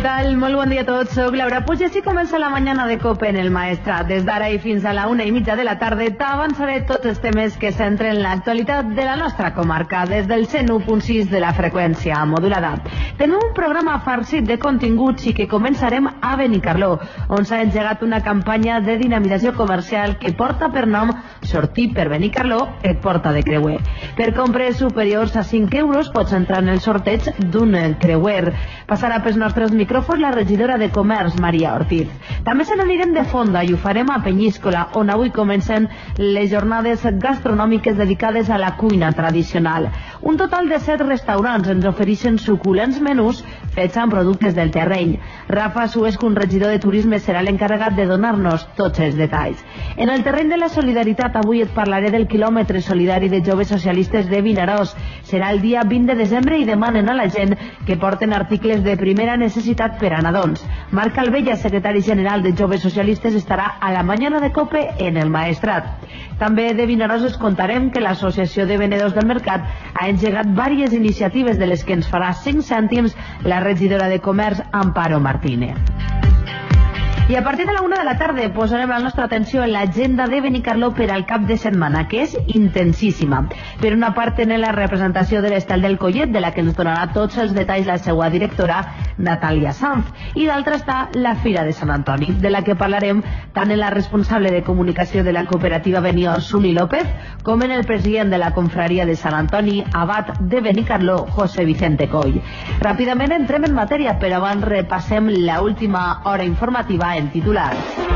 tal? Molt bon dia a tots, soc Laura Puig i així comença la mañana de COPE en el Maestrat. Des d'ara i fins a la 1:30 de la tarda t'avançaré tots els temes que centren en l'actualitat de la nostra comarca des del 101.6 de la freqüència modulada. Tenim un programa farcit de continguts i que començarem a Benicarló, on s'ha engegat una campanya de dinamització comercial que porta per nom Sortir per Benicarló et porta de creuer. Per compres superiors a 5 euros pots entrar en el sorteig d'un creuer. Passarà pels nostres micròfons la regidora de Comerç, Maria Ortiz. També se n'anirem de fonda i ho farem a Penyíscola, on avui comencen les jornades gastronòmiques dedicades a la cuina tradicional. Un total de 7 restaurants ens ofereixen suculents menús fets amb productes del terreny. Rafa Suescun, regidor de Turisme, serà l'encarregat de donar-nos tots els detalls. En el terreny de la solidaritat, avui et parlaré del quilòmetre solidari de joves socialistes de Vinaròs. Serà el dia 20 de desembre i demanen a la gent que porten articles de primera necessitat per a nadons. Marc Albella, secretari general de Joves Socialistes, estarà a la mañana de COPE en el Maestrat. També de Vinaròs es contarem que l'Associació de Venedors del Mercat ha engegat diverses iniciatives de les que ens farà 5 cèntims la regidora de Comerç, Amparo Martínez. I a partir de la 1 de la tarda posarem la nostra atenció en l'agenda de Benicarló per al cap de setmana, que és intensíssima. Per una part tenen la representació de l'Estel del Collet, de la que ens donarà tots els detalls la seva directora, Natàlia Sanz, i d'altra està la Fira de Sant Antoni, de la que parlarem tant en la responsable de comunicació de la cooperativa Benior, Suli López, com en el president de la confraria de Sant Antoni, abat de Benicarló, José Vicente Coll. Ràpidament entrem en matèria, però abans repassem la última hora informativa en titulars.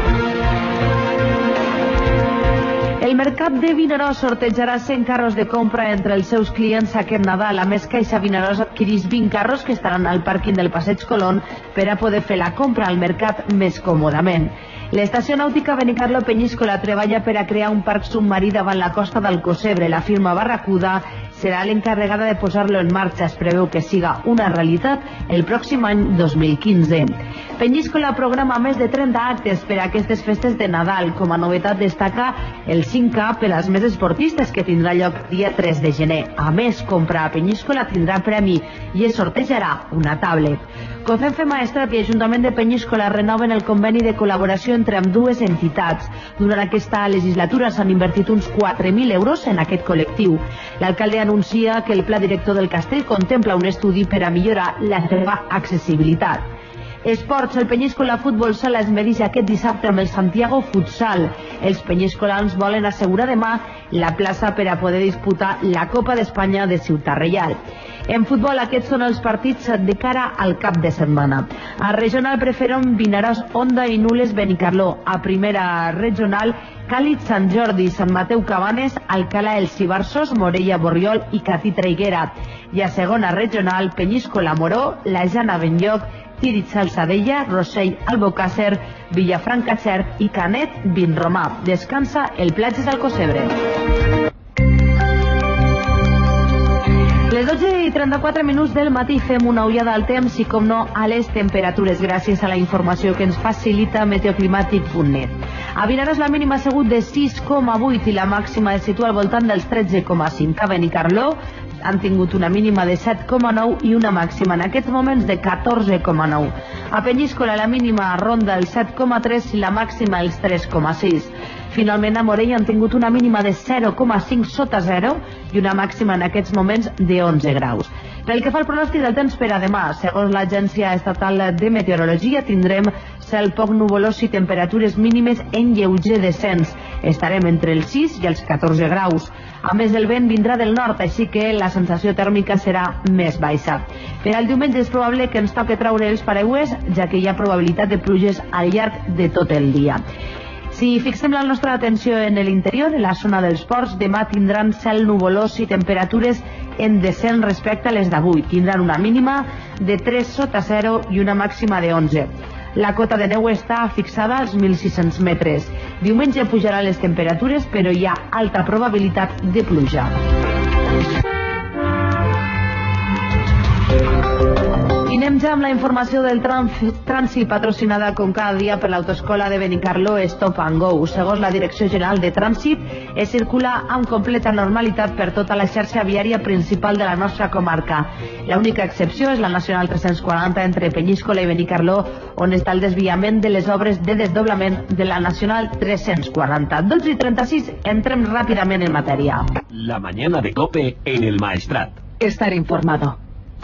El mercat de Vinaròs sortejarà 100 carros de compra entre els seus clients aquest Nadal. A més, Caixa Vinaròs adquireix 20 carros que estaran al pàrquing del Passeig Colón per a poder fer la compra al mercat més còmodament. L'estació nàutica Benicarló Penyíscola treballa per a crear un parc submarí davant la costa d'Alcocebre. La firma Barracuda serà l'encarregada de posar-lo en marxa. Es preveu que siga una realitat el pròxim any 2015. Penyíscola programa més de 30 actes per a aquestes festes de Nadal. Com a novetat destaca el 5K per als més esportistes, que tindrà lloc dia 3 de gener. A més, comprar a Penyíscola tindrà premi i es sortejarà una tablet. COCENFE Maestrat i Ajuntament de Penyíscola renoven el conveni de col·laboració entre ambdues entitats. Durant aquesta legislatura s'han invertit uns 4.000 euros en aquest col·lectiu. L'alcalde anuncia que el pla director del castell contempla un estudi per a millorar la seva accessibilitat. Esports, el Penyíscola Futbol Sala es medeix aquest dissabte amb el Santiago Futsal. Els penyíscolans volen assegurar demà la plaça per a poder disputar la Copa d'Espanya de Ciutat Reial. En futbol, aquests són els partits de cara al cap de setmana. A regional preferent, Vinaròs, Onda i Nules, Benicarló. A primera regional, Càlig, Sant Jordi, Sant Mateu, Cabanes, Alcalà, El Cibarsos, Morella, Borriol i Catí, Traiguera. I a segona regional, Penyíscola, Moró, La Jana, Benlloc, Tírig, Salsadella, Rossell, Albocàsser, Vilafranca, Xert i Canet, Vinromà. Descansa el Platges d'Alcocebre. Les 12:34 del matí fem una ullada al temps i, com no, a les temperatures, gràcies a la informació que ens facilita meteoclimàtic.net. A Vinaròs la mínima ha sigut de 6,8 i la màxima es situa al voltant dels 13,5. A Benicarló han tingut una mínima de 7,9 i una màxima en aquests moments de 14,9. A Penyíscola la mínima ronda els 7,3 i la màxima els 3,6. Finalment, a Morella han tingut una mínima de 0,5 sota 0 i una màxima en aquests moments de 11 graus. Pel que fa al pronòstic del temps per a demà, segons l'Agència Estatal de Meteorologia, tindrem cel poc nuvolós i temperatures mínimes en lleuger descens. Estarem entre els 6 i els 14 graus. A més, el vent vindrà del nord, així que la sensació tèrmica serà més baixa. Per al diumenge és probable que ens toqui treure els paraigües, ja que hi ha probabilitat de pluges al llarg de tot el dia. Si fixem la nostra atenció en l'interior, en la zona dels ports, demà tindran cel nuvolós i temperatures en descens respecte a les d'avui. Tindran una mínima de 3 sota 0 i una màxima de 11. La cota de neu està fixada als 1.600 metres. Diumenge pujaran les temperatures, però hi ha alta probabilitat de pluja. I anem comencem amb la informació del trànsit patrocinada com cada dia per l'autoescola de Benicarló Stop and Go. Segons la Direcció General de Trànsit, es circula amb completa normalitat per tota la xarxa viària principal de la nostra comarca. L'única excepció és la Nacional 340 entre Penyíscola i Benicarló, on està el desviament de les obres de desdoblament de la Nacional 340. 12:36, entrem ràpidament en matèria. La mañana de COPE en el Maestrat. Estar informado.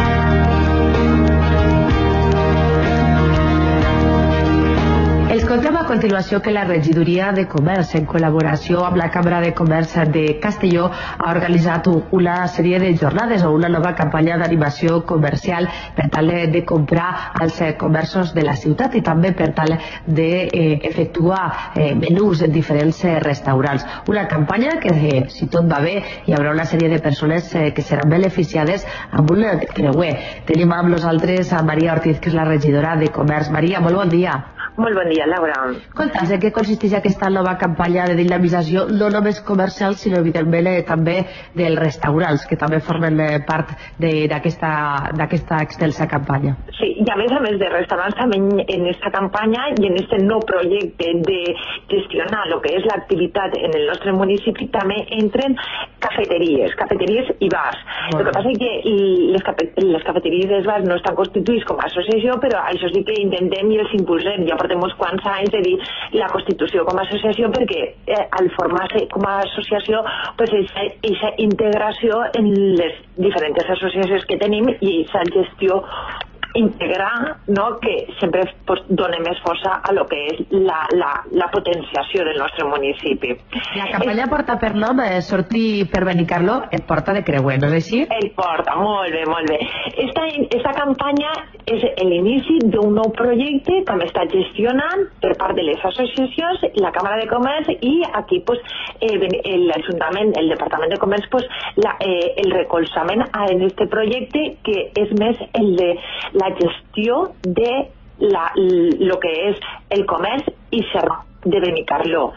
Escoltem a continuació que la regidoria de Comerç, en col·laboració amb la Cambra de Comerç de Castelló, ha organitzat una sèrie de jornades o una nova campanya d'animació comercial per tal de comprar als comerços de la ciutat i també per tal d'efectuar menús en diferents restaurants. Una campanya que, si tot va bé, hi haurà una sèrie de persones que seran beneficiades amb un creuer. Tenim amb nosaltres a Maria Ortiz, que és la regidora de Comerç. Maria, molt bon dia. Molt bon dia, Laura. Conta'ns en què consisteix aquesta nova campanya de dinamització, no només comercial, sinó evidentment també dels restaurants, que també formen part d'aquesta extensa campanya. Sí, i a més de restaurants també en esta campanya i en este nou projecte de gestionar el que és l'activitat en el nostre municipi també entren cafeteries i bars. El que passa és que les cafeteries i els bars no estan constituïts com a associació, però això sí que intentem i els impulsem. Ja portem uns quants anys de dir la constitució com a associació perquè al formar-se com a associació pues aquesta integració en les diferents associacions que tenim i aquesta gestió integrar, no, que sempre pues, dona més força a lo que és la potenciació del nostre municipi. La campanya porta per nom sortir per Benicarló, et porta de creuer, no és així? El porta, molt bé, molt bé. Esta campanya és l'inici d'un nou projecte que m'està gestionant per part de les associacions, la Càmera de Comerç i aquí pues, l'Ajuntament, el Departament de Comerç, pues, el recolzament en este projecte que és més el de la gestió de lo que és el comerç i servei de Benicarló.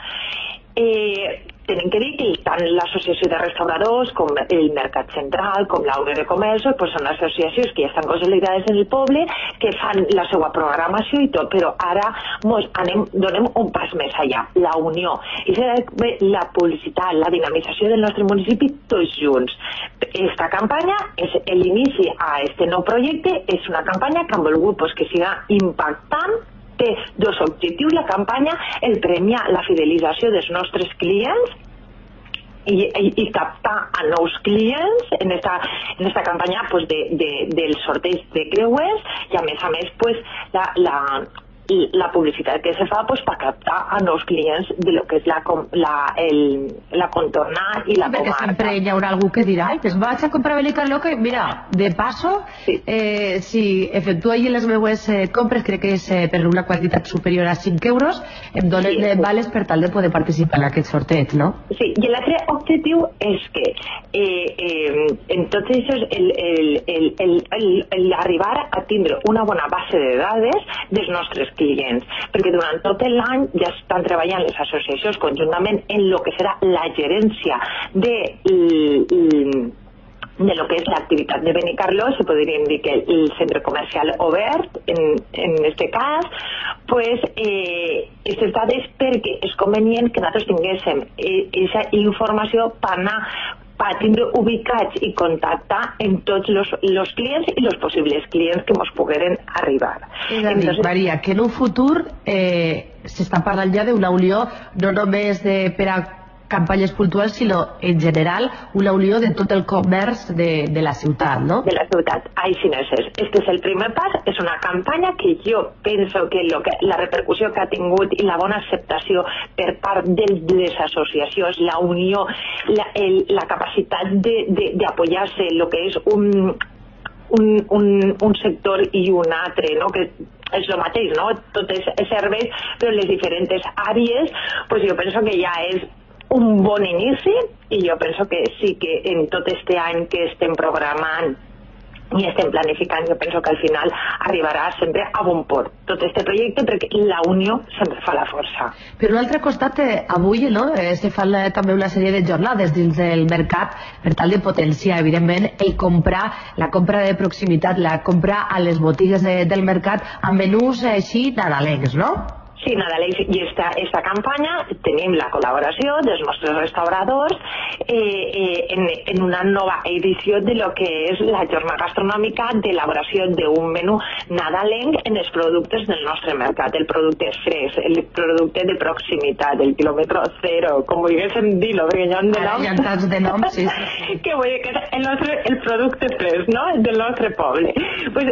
Tenim que dir que tant l'associació de restauradors com el Mercat Central, com la Unió de Comerç, pues són associacions que ja estan consolidades en el poble, que fan la seva programació i tot, però ara donem un pas més allà, la unió. I la publicitat, la dinamització del nostre municipi, tots junts. Esta campanya és l'inici a este nou projecte, és una campanya que han volgut pues, que siga impactant. Té dos objectius, la campanya, el premiar la fidelització dels nostres clients i captar a nous clients en esta campanya pues, del sorteig de creuers i a més pues, la publicitat que se fa pues, per captar a nous clients de lo que és la contorna i la comarca. Perquè sempre hi haurà algú que dirà pues vaig a comprar Benicarló que, mira, de passo, sí. Si efectuo allí les meves compres, crec que és per una quantitat superior a 5 euros, em donen vales per tal de poder participar en aquest sorteig, no? Sí, i l'altre objectiu és que en tots això l'arribar a tindre una bona base de dades dels nostres clients, perquè durant tot l'any ja estan treballant les associacions conjuntament en lo que serà la gerència de lo que és l'activitat de Benicarló, se podríem dir que el centre comercial obert, en este cas, pues, aquestes dades perquè és convenient que nosaltres tinguéssim aquesta informació per anar per tindre ubicats i contactar amb tots els clients i els possibles clients que ens pogueren arribar. És a dir, Maria, que en un futur s'està parlant ja d'una unió no només per a campanyes puntuals, sinó en general una unió de tot el comerç de la ciutat, no? De la ciutat, així no és. Este és el primer pas, és una campanya que jo penso que la repercussió que ha tingut i la bona acceptació per part de les associacions, la unió, la capacitat d'apoyar-se el que és un sector i un altre, no? Que és el mateix, no? Tot és serveis, però en les diferents àrees, pues jo penso que ja és un bon inici i jo penso que sí que en tot este any que estem programant i estem planificant. Jo penso que al final arribarà sempre a bon port tot aquest projecte, perquè la unió sempre fa la força. Per un altre costat, avui se fan també una sèrie de jornades dins del mercat per tal de potenciar, evidentment, la compra de proximitat, la compra a les botigues del mercat amb menús així nadalencs, no? Sí, nadalencs, i esta campanya tenim la col·laboració dels nostres restauradors en una nova edició de lo que és la jornada gastronòmica d'elaboració d'un menú nadalenc en els productes del nostre mercat, el producte fresc, el producte de proximitat, el quilòmetre zero, com vulguéssim dir-lo, perquè hi ha tants de noms, sí. Que vull dir que és el producte fresc, no?, del nostre poble. Pues,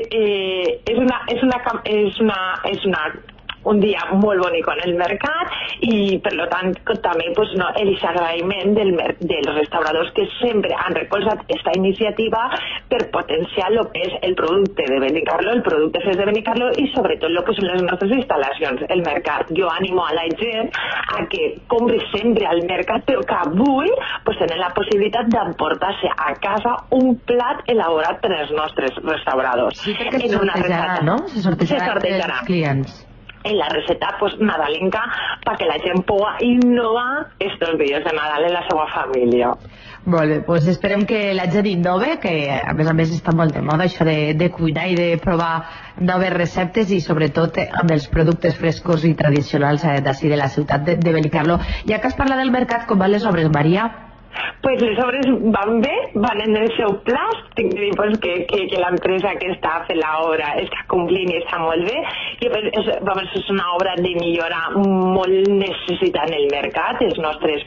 és un dia molt bonic en el mercat i per tant també els agraïment dels restauradors que sempre han recolzat aquesta iniciativa per potenciar el que és el producte de Benicarló, el producte fresc de Benicarló i sobretot el que són les nostres instal·lacions, el mercat. Jo animo a la gent a que compri sempre al mercat, però que avui tenen la possibilitat d'emportar-se a casa un plat elaborat per els nostres restauradors. Sí, perquè se sortejarà, no? Se sortejarà els clients. En la receta nadalenca perquè la gent pugui innovar estos dies de Nadal en la seva família. Molt bé, doncs esperem que la gent innove, que a més està molt de moda això de cuinar i de provar noves receptes i sobretot amb els productes frescos i tradicionals d'ací de la ciutat de Benicarló. Ja que es parla del mercat, com van les obres, Maria? Pues les obres van bé, van en el seu plaç. Tinc que dir que l'empresa que està fent l'obra està complint i està molt bé. I és una obra de millora molt necessitada en el mercat. Els nostres,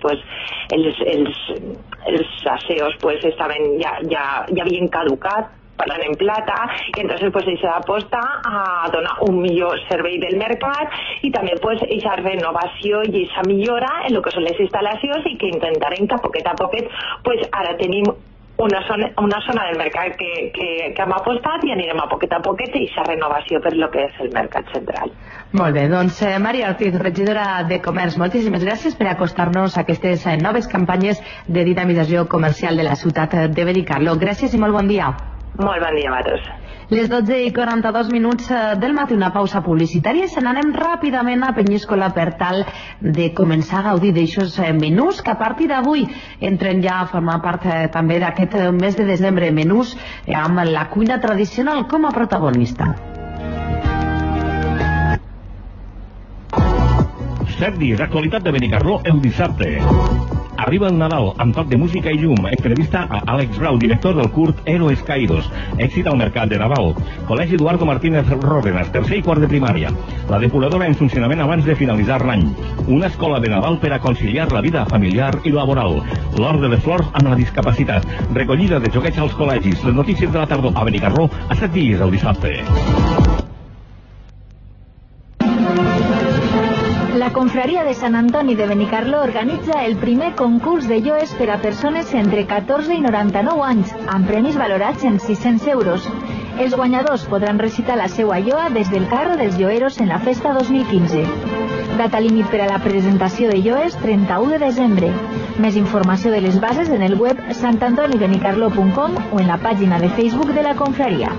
els aseos estaven ja havien caducat, parlant en plata, i entonces això aposta a donar un millor servei del mercat i també aquesta renovació i aquesta millora en el que són les instal·lacions i que intentarem que a poquet ara tenim una zona del mercat que hem apostat i anirem a poquet i aquesta renovació per lo que és el mercat central. Molt bé, doncs Maria Ortiz, regidora de Comerç, moltíssimes gràcies per acostar-nos a aquestes noves campanyes de dinamització comercial de la ciutat de Benicarló. Gràcies i molt bon dia. Molt bon dia a tots. Les 12:42 del matí, una pausa publicitària, i se n'anem ràpidament a Penyíscola per tal de començar a gaudir d'aixòs menús que a partir d'avui entren ja a formar part també d'aquest mes de desembre, menús amb la cuina tradicional com a protagonista. 7 dies d'actualitat de Benicarló el dissabte. Arriba el Nadal amb toc de música i llum. Entrevista a Àlex Grau, director del curt Héroes Caídos. Èxit al mercat de Nadal. Col·legi Eduardo Martínez Ródenas, tercer i quart de primària. La depuradora en funcionament abans de finalitzar l'any. Una escola de Nadal per a conciliar la vida familiar i laboral. L'Hort de les Flors amb la discapacitat. Recollida de joguets als col·legis. Les notícies de la tardor a Benicarló a 7 dies el dissabte. La Confraria de Sant Antoni de Benicarló organitza el primer concurs de ioes per a persones entre 14 i 99 anys, amb premis valorats en 600 euros. Els guanyadors podran recitar la seva ioa des del carro dels ioeros en la festa 2015. Data límit per a la presentació de ioes, 31 de desembre. Més informació de les bases en el web santantonibenicarlo.com o en la pàgina de Facebook de la Confraria.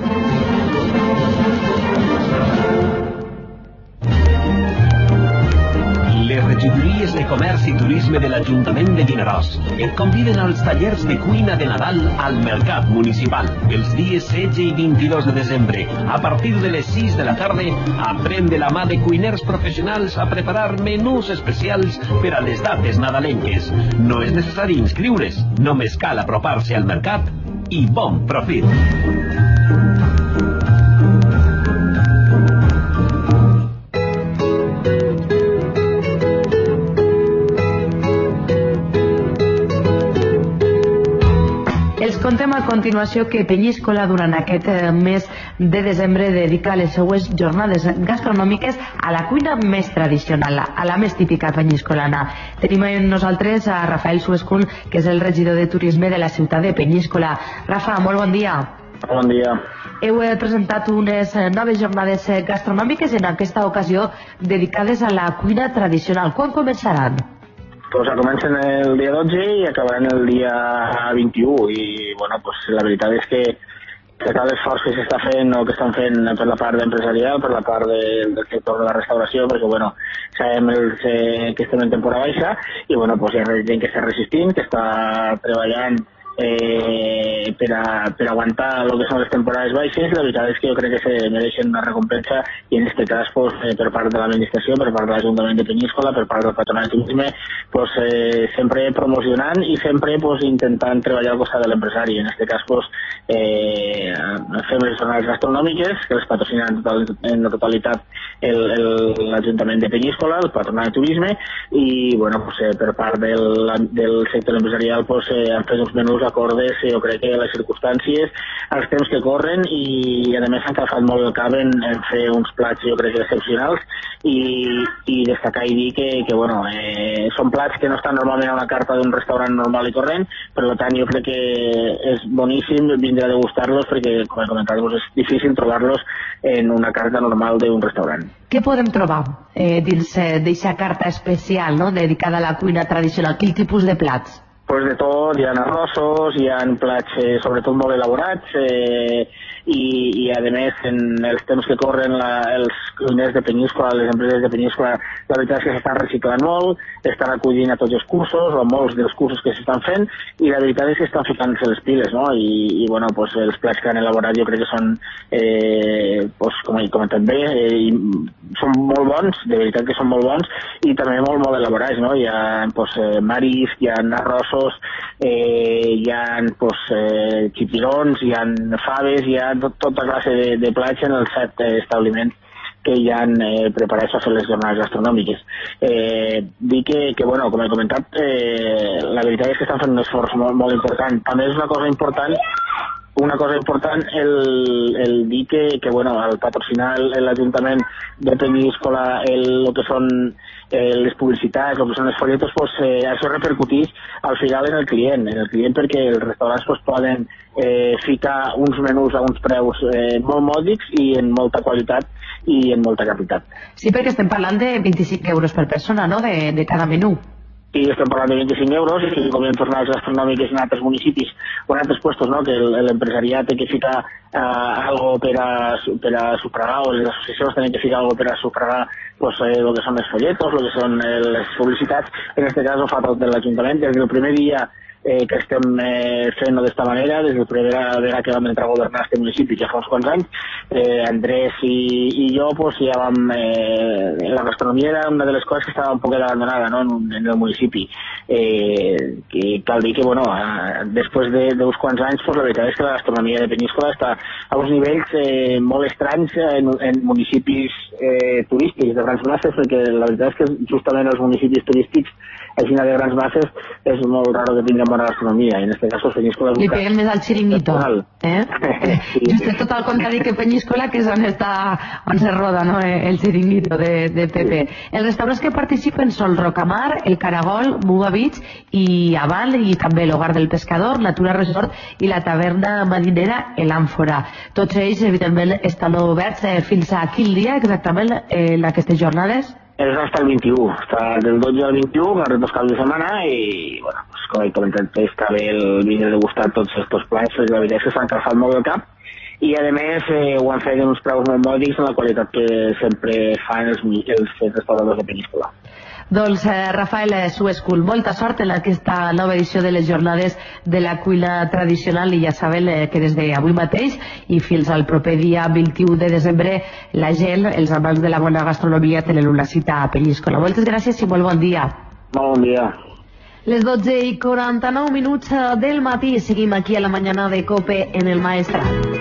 Les regidories de Comerç i Turisme de l'Ajuntament de Vinaròs et conviden als tallers de cuina de Nadal al Mercat Municipal. Els dies 16 i 22 de desembre, a partir de les 6 de la tarda, aprèn de la mà de cuiners professionals a preparar menús especials per a les dates nadalenques. No és necessari inscriure's, només cal apropar-se al mercat i bon profit. Contem a continuació que Penyíscola durant aquest mes de desembre dedica les seues jornades gastronòmiques a la cuina més tradicional, a la més típica penyíscolana. Tenim amb nosaltres a Rafael Suescun, que és el regidor de turisme de la ciutat de Penyíscola. Rafa, molt bon dia. Bon dia. Heu presentat unes noves jornades gastronòmiques en aquesta ocasió dedicades a la cuina tradicional. Quan començaran? Pues comencen el dia 12 i acabaran el dia 21 i bueno, pues la veritat és que destacar l'esforç que s'està fent o que estan fent per la part empresarial, per la part del sector de la restauració, perquè bueno, sabem que estem en temporada baixa i bueno, pues, hi ha gent que està resistint, que està treballant per aguantar el que són les temporades baixes. La veritat és que jo crec que se mereixen una recompensa i en aquest cas pues, per part de l'administració, per part de l'Ajuntament de Peníscola, per part del Patronat de Turisme, pues, sempre promocionant i sempre pues, intentant treballar al costat de l'empresari. En aquest cas pues, fem les jornades gastronòmiques que les patrocina en la totalitat l'Ajuntament de Peníscola, el Patronat de Turisme i bueno, pues, per part del sector empresarial pues, han fet uns menús acordes, jo crec que les circumstàncies, els temps que corren i a més s'han calfat molt el cap en fer uns plats jo crec que excepcionals i destacar i dir que bueno, són plats que no estan normalment a una carta d'un restaurant normal i corrent, per tant jo crec que és boníssim vindre a degustar-los perquè, com he comentat, és difícil trobar-los en una carta normal d'un restaurant. Què podem trobar dins d'aquesta carta especial, no?, dedicada a la cuina tradicional? Quin tipus de plats? Pues de tot, hi ha arrossos, hi ha plats sobretot molt elaborats i a més en els temps que corren els cuiners de Peníscola, les empreses de Peníscola, la veritat és que s'estan reciclant molt, estan acudint a tots els cursos o molts dels cursos que s'estan fent i la veritat és que estan ficant-se les piles, no? I bueno, pues, els plats que han elaborat jo crec que són, pues, com he comentat bé, són molt bons, de veritat que són molt bons i també molt elaborats, no? Hi ha pues, marisc, hi ha arrossos, hi ha pues, xipirons, hi ha faves, hi ha tota classe de plats en els 7 establiments que hi han preparats a fer les jornades gastronòmiques. Dir que bueno, com he comentat, la veritat és que estan fent un esforç molt important. També és una cosa important el dir que bueno, al patrocinar l'Ajuntament de Peníscola el que són les publicitats, el que són les folletos, pues, això repercutís al final en el client perquè els restaurants pues, poden ficar uns menús a uns preus molt mòdics i en molta qualitat i en molta quantitat. Sí, perquè estem parlant de 25 euros per persona, no?, de cada menú. I estem parlant de 25 euros i com hem tornat als gastronòmiques en altres municipis o en altres puestos, no?, que l'empresariat té que ficar algo per a sufragar o les associacions tenen que ficar algo per a sufragar pues, el que són les folletos, el que són les publicitats. En aquest cas ho fa tot l'Ajuntament des del primer dia que estem fent-ho d'esta manera, des de la primera vegada que vam entrar a governar aquest municipi, que fa uns quants anys, Andrés i jo pues, ja vam... la gastronomia era una de les coses que estava un poc abandonada, no?, en el municipi. Que cal dir que, bueno, després d'uns quants anys, pues, la veritat és que la gastronomia de Peníscola està a uns nivells molt estranys en municipis turístics de grans masses, perquè la veritat és que justament els municipis turístics així de grans masses és molt raro que tinguem bona gastronomia i en aquest cas Peníscola li peguem més al xiringuito, Sí. Jo estic tot al contrari que Peníscola, que és on se roda, no?, el xiringuito de Pepe. Els restaurants que participen són Rocamar, el Caragol, Buga Beach i Aval, i també l'Hogar del Pescador, la Tura Resort i la Taverna Marinera, l'Àmfora. Tots ells, evidentment, estan oberts fins a quin dia exactament en aquestes jornades? És hasta el 21, està del 12 al 21, els 2 caps de setmana i, bueno, pues, com he comentat, està bé el vindre a degustar tots aquests plats, la veritat és que s'han calfat molt el cap i a més ho han fet en uns preus molt mòdics en la qualitat que sempre fan els restauradors de Peníscola. Doncs Rafael Suescul, molta sort en aquesta nova edició de les jornades de la cuina tradicional i ja saben que des d'avui mateix i fins al proper dia 21 de desembre la gent, els amants de la bona gastronomia tenen una cita a Peníscola. Moltes gràcies i molt bon dia. Molt bon dia. Les 12:49 del matí seguim aquí a la mañana de COPE en el Maestrat.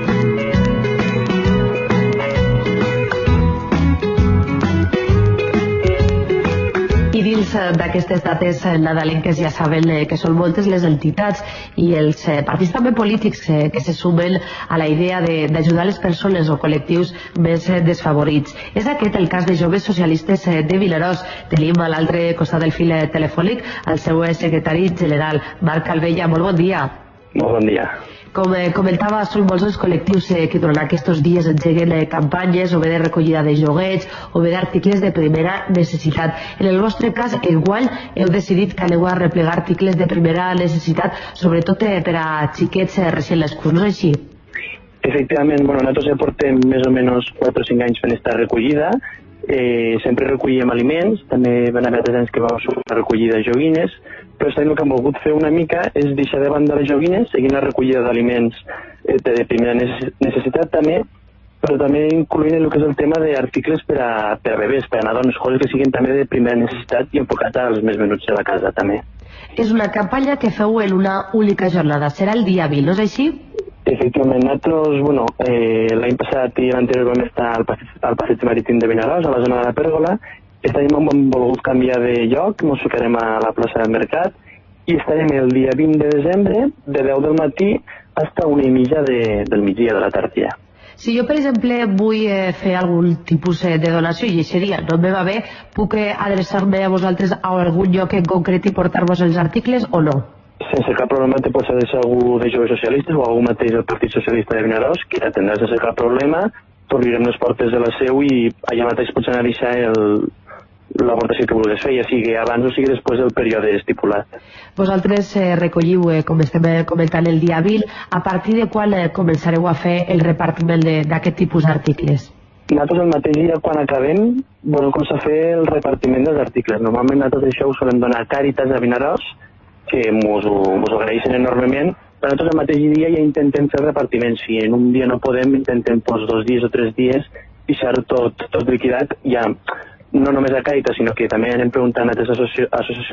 I dins d'aquestes dates nadalenques ja saben que són moltes les entitats i els partits també polítics que se sumen a la idea d'ajudar les persones o col·lectius més desfavorits. És aquest el cas de Joves Socialistes de Vilarós. Tenim a l'altre costat del fil telefònic el seu secretari general, Marc Calvella. Molt bon dia. Molt bon dia. Com comentava, són molts els col·lectius que durant aquests dies engeguen campanyes o bé de recollida de joguets o bé d'articles de primera necessitat. En el vostre cas, igual heu decidit que aneu a replegar articles de primera necessitat, sobretot per a xiquets recient nascuts, no és així? Efectivament, nosaltres ja portem més o menys 4 o 5 anys fent esta recollida. Sempre recollíem aliments, també van haver 3 anys que vam assumir la recollida de joguines, però el que hem volgut fer una mica és deixar de banda les joguines, seguint la recollida d'aliments de primera necessitat també, però també incloent el que és el tema d'articles per a bebès, per a nadons, coses que siguin també de primera necessitat i enfocat als més menuts de la casa també. És una campanya que feu en una única jornada, serà el dia 20, no és així? Efectivament, nosaltres, l'any passat i l'anterior vam estar al passeig marítim de Vinaròs, a la zona de la Pèrgola. Aquest any hem volgut canviar de lloc, ens ficarem a la plaça del Mercat i estarem el dia 20 de desembre, de 10 del matí fins a 1:30 del migdia de la tarda. Si jo, per exemple, vull fer algun tipus de donació i aquest dia no me va bé, puc adreçar-me a vosaltres a algun lloc en concret i portar-vos els articles o no? Sense cap problema te pots adreçar a algú de Joves Socialistes o a algú mateix del Partit Socialista de Vinaròs, que t'atendrà sense cap problema, t'obrirem les portes de la seu i allà mateix pots anar a deixar l'aportació que vulguis fer, ja sigui abans o sigui després del període estipulat. Vosaltres recolliu, com estem comentant, el dia 20. A partir de quan començareu a fer el repartiment d'aquest tipus d'articles? Nosaltres el mateix dia, quan acabem, començar a fer el repartiment dels articles. Normalment nosaltres això ho solem donar a Càritas a Vinaròs, que ens ho agraeixen enormement, però nosaltres el mateix dia ja intentem fer repartiments. Si en un dia no podem, intentem 2 dies o 3 dies deixar tot liquidat, ja no només a Càritas, sinó que també anem preguntant a altres associacions